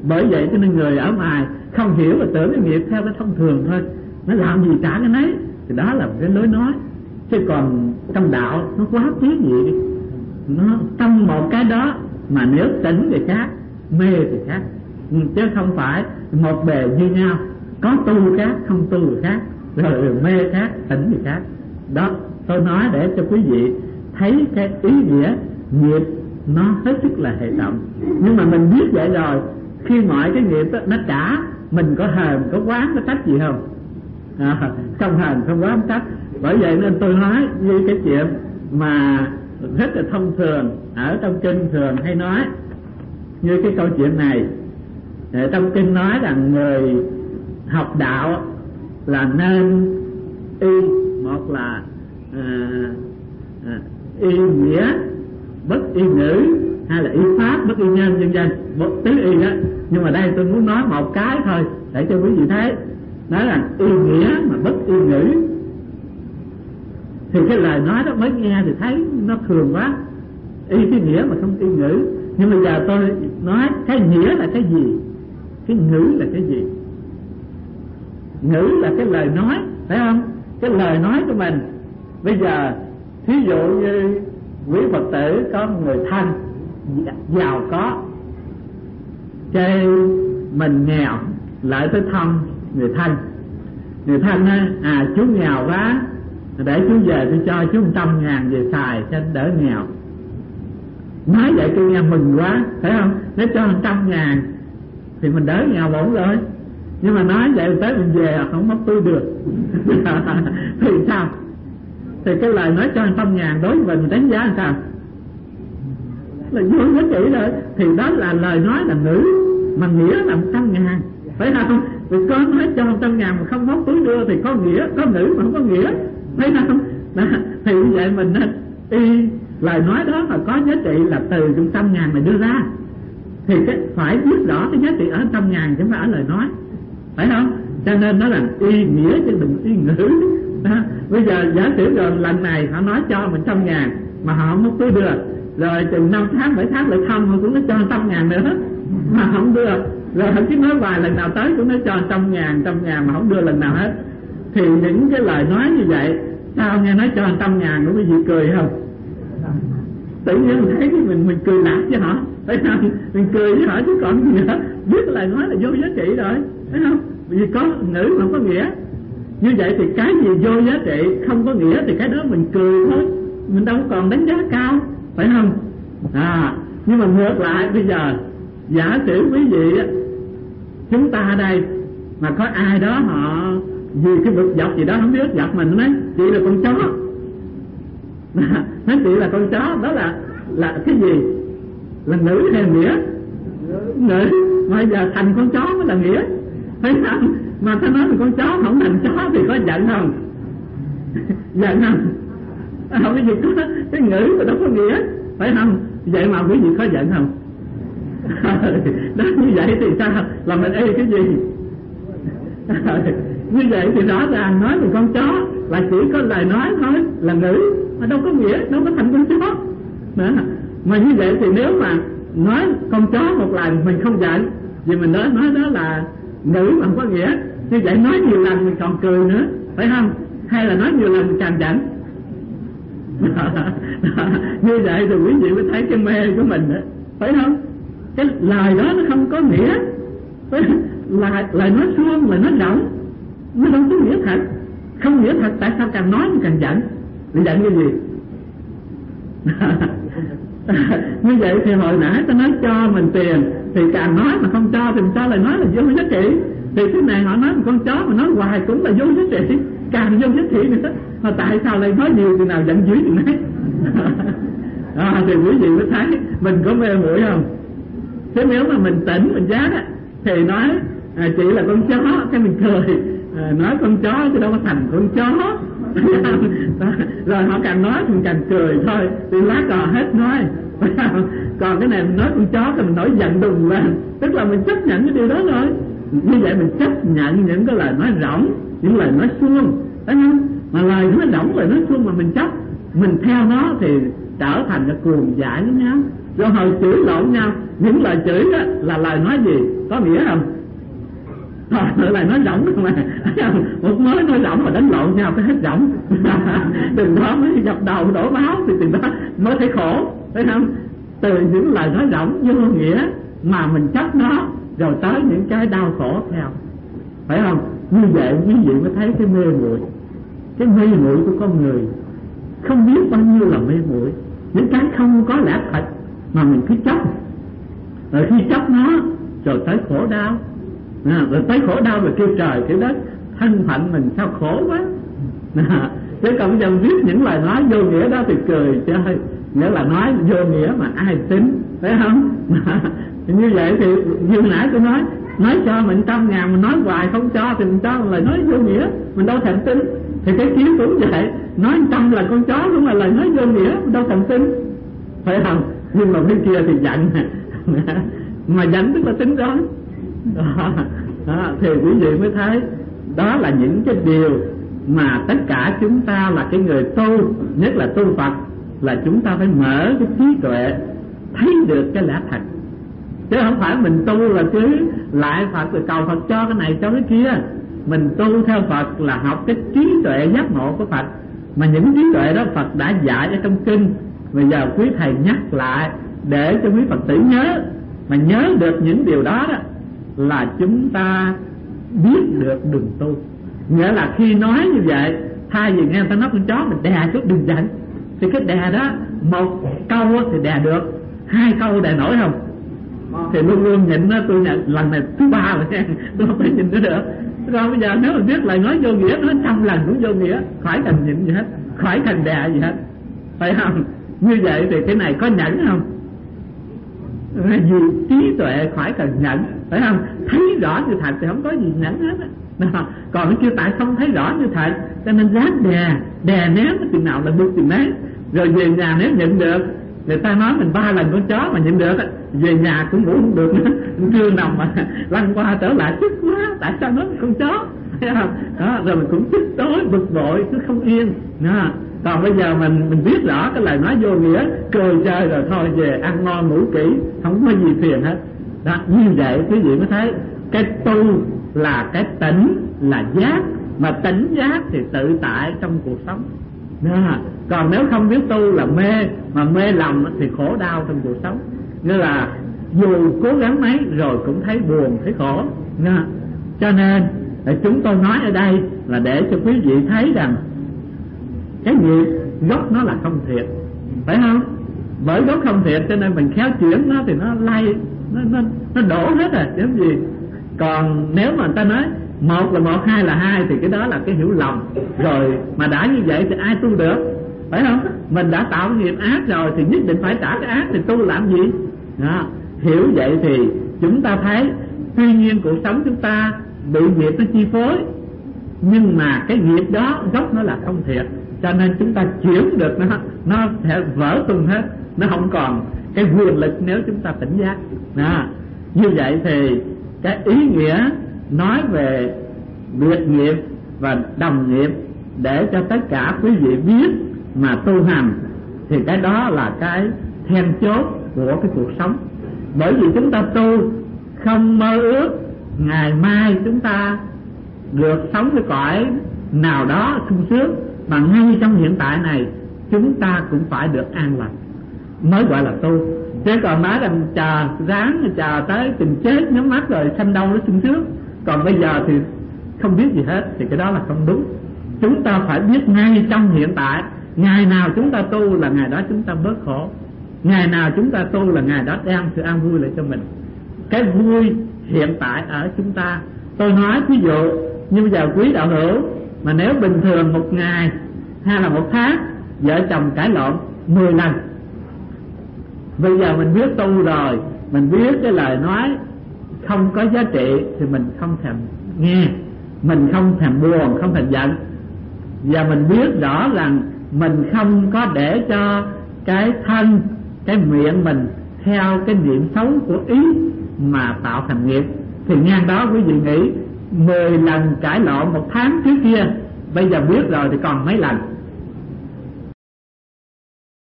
Bởi vậy cho nên người ở ngoài không hiểu và tưởng cái nghiệp theo cái thông thường thôi, nó làm gì trả cái nấy, thì đó là một cái lối nói. Chứ còn trong đạo nó quá quý vị, nó trong một cái đó mà nếu tỉnh thì khác, mê thì khác, chứ không phải một bề như nhau. Có tu khác, không tu thì khác, rồi mê khác, tỉnh thì khác. Đó tôi nói để cho quý vị thấy cái ý nghĩa nghiệp nó hết sức là hệ trọng. Nhưng mà mình biết vậy rồi, khi mọi cái nghiệp đó, nó trả, mình có hờn, có oán, có trách gì không? Không hờn, không oán, không trách. Bởi vậy nên tôi nói như cái chuyện mà rất là thông thường ở trong kinh thường hay nói, như cái câu chuyện này. Trong kinh nói rằng người học đạo là nên y, một là y nghĩa bất y ngữ, hay là y pháp bất y nhân, vân vân, một tứ y đó. Nhưng mà đây tôi muốn nói một cái thôi để cho quý vị thấy, nói là y nghĩa mà bất y ngữ, thì cái lời nói đó mới nghe thì thấy nó thường quá, y cái nghĩa mà không y ngữ. Nhưng bây giờ tôi nói cái nghĩa là cái gì, cái ngữ là cái gì. Ngữ là cái lời nói, phải không? Cái lời nói của mình. Bây giờ thí dụ như quý Phật tử có người thân giàu có, chơi mình nghèo, lại tới thăm người thân. Người thân á, chú nghèo quá, để chú về tôi cho chú 100.000 về xài cho đỡ nghèo. Nói vậy tôi nghe mừng quá, phải không? Nếu cho 100.000 thì mình đỡ nghèo ổn rồi. Nhưng mà nói vậy tới mình về không móc túi được thì sao? Thì cái lời nói cho 100.000 đối với mình đánh giá làm sao? Là vô giá trị rồi. Thì đó là lời nói là ngữ, mà nghĩa là 100.000, phải không? Vì có nói cho 100.000 mà không móc túi đưa thì có nghĩa, có ngữ mà không có nghĩa, phải không? Đó. Thì như vậy mình nên y lời nói đó mà có giá trị là từ 100.000 mà đưa ra, thì cái phải biết rõ cái giá trị ở 100.000 chứ không phải ở lời nói, phải không? Cho nên nó là y nghĩa chứ đừng y ngữ. Đó. Bây giờ giả sử rồi lần này họ nói cho 100.000 mà họ không móc túi đưa, rồi chừng 5 tháng 7 tháng lại thăm họ cũng nói cho 100.000 nữa mà không đưa, rồi họ cứ nói vài lần nào tới cũng nói cho 100.000 mà không đưa lần nào hết. Thì những cái lời nói như vậy, sao nghe nói cho 100.000 của quý vị cười không? Tự nhiên mình thấy mình cười lạc với họ, phải không? Mình cười với họ chứ còn gì nữa. Biết lời nói là vô giá trị rồi, phải không? Vì có ngữ mà không có nghĩa. Như vậy thì cái gì vô giá trị không có nghĩa thì cái đó mình cười thôi, mình đâu còn đánh giá cao, phải không? Nhưng mà ngược lại bây giờ giả sử quý vị chúng ta đây mà có ai đó họ vì cái vật dọc gì đó không biết dọc mình nói chị là con chó, nói chị là con chó, đó là cái gì? Là ngữ hay nghĩa? Ngữ. Mà giờ thành con chó mới là nghĩa, thấy không? Mà ta nói là con chó không thành chó thì có giận không? Giận không? Không, cái gì có cái ngữ mà đâu có nghĩa, phải không? Vậy mà quý vị có giận không? Đó, như vậy thì sao? Là mình ê cái gì? Như vậy thì rõ ràng nói về con chó là chỉ có lời nói thôi, là ngữ, mà đâu có nghĩa, đâu có thành con chó nữa. Mà như vậy thì nếu mà nói con chó một lần mình không giận, vì mình nói đó là ngữ mà không có nghĩa, như vậy nói nhiều lần mình còn cười nữa, phải không? Hay là nói nhiều lần mình càng giận. Như vậy thì quý vị mới thấy cái mê của mình đó, phải không? Cái lời đó nó không có nghĩa, lời nói suông, lời nói rỗng, nó đâu có nghĩa thật. Không nghĩa thật, tại sao càng nói mình càng giận? Mình giận cái gì? Như vậy thì hồi nãy ta nói cho mình tiền, thì càng nói mà không cho thì mình cho lời nói là vô giá trị. Thì cái này họ nói một con chó mà nói hoài cũng là vô giá trị, càng vô giá trị nữa. Mà tại sao lại nói nhiều thì nào giận dữ thì nấy? Thì quý vị mới thấy mình có mê muội không? Chứ nếu mà mình tỉnh mình giác á, thì nói chị là con chó, cái mình cười, nói con chó chứ đâu có thành con chó. Rồi họ càng nói mình càng cười thôi, thì lát cò hết nói. Còn cái này mình nói con chó thì mình nổi giận đùng lên, tức là mình chấp nhận cái điều đó rồi. Như vậy mình chấp nhận những cái lời nói rỗng, những lời nói suông, phải không? Mà lời nói rỗng, lời nói suông mà mình chấp, mình theo nó thì trở thành cái cuồng dại với nhau. rồi hồi chửi lộn nhau. Những lời chửi đó là lời nói gì, có nghĩa không? Lời nói rỗng không à. Một mới nói rỗng mà đánh lộn nhau cái hết rỗng. Từ đó mới dập đầu đổ máu, thì từ đó mới thấy khổ, phải không? Từ những lời nói rỗng vô nghĩa mà mình chấp nó, rồi tới những cái đau khổ theo, phải không? Như vậy quý vị mới thấy cái mê muội, cái mê muội của con người. Không biết bao nhiêu là mê muội, những cái không có lẽ thật mà mình cứ chấp. Rồi khi chấp nó rồi tới khổ đau, rồi tới khổ đau rồi kêu trời kêu đất, thân phận mình sao khổ quá. Chứ còn bây giờ viết những lời nói vô nghĩa đó thì cười chơi, nghĩa là nói vô nghĩa mà ai tin, phải không? Như vậy thì như nãy tôi nói cho mình 100.000, mình nói hoài không cho thì mình cho lời nói vô nghĩa, mình đâu thèm tin. Thì cái kiến cũng vậy, nói 100 là con chó cũng là lời nói vô nghĩa, mình đâu thèm tin, phải không? Nhưng mà bên kia thì giận mà giận tức là tính đó. Thì quý vị mới thấy đó là những cái điều mà tất cả chúng ta là cái người tu, nhất là tu Phật, là chúng ta phải mở cái trí tuệ thấy được cái lẽ thật, chứ không phải mình tu là cứ lại Phật rồi cầu Phật cho cái này cho cái kia. Mình tu theo Phật là học cái trí tuệ giác ngộ của Phật, mà những trí tuệ đó Phật đã dạy ở trong kinh. Bây giờ quý thầy nhắc lại để cho quý Phật tử nhớ, mà nhớ được những điều đó đó là chúng ta biết được đường tu. Nghĩa là khi nói như vậy, thay vì nghe người ta nói con chó mình đè chút đừng giận, thì cái đè đó một câu thì đè được, 2 câu đè nổi không? Thì luôn luôn nhịn đó. Tôi nhận lần này thứ 3 rồi nha, tôi không phải nhịn nữa được. Rồi bây giờ nếu mà biết lời nói vô nghĩa, nói 100 lần cũng vô nghĩa, khỏi cần nhịn gì hết, khỏi cần đè gì hết, phải không? Như vậy thì cái này có nhẫn không? Vì trí tuệ khỏi cần nhẫn, phải không? Thấy rõ như thật thì không có gì nhẫn hết á. Còn cái kia tại không thấy rõ như thật, cho nên dám đè nén chừng nào là bực chừng đấy. Rồi về nhà nếu nhịn được, người ta nói mình 3 lần con chó mà nhịn được, về nhà cũng ngủ không được nữa, trưa nằm mà lăn qua trở lại tức quá, tại sao nói con chó, thấy không? Đó, rồi mình cũng tức tối bực bội cứ không yên. Đó. Còn bây giờ mình biết rõ cái lời nói vô nghĩa, cười chơi rồi thôi về ăn ngon ngủ kỹ, không có gì phiền hết. Đó, như vậy quý vị mới thấy cái tu là cái tỉnh, là giác, mà tỉnh giác thì tự tại trong cuộc sống. Đó. Còn nếu không biết tu là mê, mà mê lầm thì khổ đau trong cuộc sống. Như là dù cố gắng mấy rồi cũng thấy buồn, thấy khổ. Đó. Cho nên chúng tôi nói ở đây là để cho quý vị thấy rằng cái nghiệp gốc nó là không thiệt, phải không? Bởi gốc không thiệt cho nên mình khéo chuyển nó thì nó lay, nó đổ hết rồi, chứ gì. Còn nếu mà người ta nói 1 là 1, 2 là 2 thì cái đó là cái hiểu lầm rồi. Mà đã như vậy thì ai tu được, phải không? Mình đã tạo nghiệp ác rồi thì nhất định phải trả cái ác, thì tu làm gì? Đó. Hiểu vậy thì chúng ta thấy tuy nhiên cuộc sống chúng ta bị nghiệp nó chi phối, nhưng mà cái nghiệp đó gốc nó là không thiệt, cho nên chúng ta chuyển được nó sẽ vỡ tung hết, nó không còn cái quyền lực nếu chúng ta tỉnh giác. Đó. Như vậy thì cái ý nghĩa nói về biệt nghiệp và đồng nghiệp để cho tất cả quý vị biết mà tu hành, thì cái đó là cái then chốt của cái cuộc sống. Bởi vì chúng ta tu không mơ ước ngày mai chúng ta được sống cái cõi nào đó sung sướng, mà ngay trong hiện tại này chúng ta cũng phải được an lành mới gọi là tu. Chứ còn nói rằng chờ tới tình chết nhắm mắt rồi sanh đâu nó sung sướng, còn bây giờ thì không biết gì hết, thì cái đó là không đúng. Chúng ta phải biết ngay trong hiện tại, ngày nào chúng ta tu là ngày đó chúng ta bớt khổ, ngày nào chúng ta tu là ngày đó đem sự an vui lại cho mình. Cái vui hiện tại ở chúng ta. Tôi nói ví dụ như bây giờ quý đạo hữu, mà nếu bình thường một ngày hay là một tháng vợ chồng cãi lộn 10 lần, bây giờ mình biết tu rồi, mình biết cái lời nói không có giá trị thì mình không thèm nghe, mình không thèm buồn, không thèm giận. Và mình biết rõ rằng mình không có để cho cái thân, cái miệng mình theo cái niệm xấu của ý mà tạo thành nghiệp. Thì ngang đó quý vị nghĩ 10 lần cãi lộn một tháng trước kia, bây giờ biết rồi thì còn mấy lần?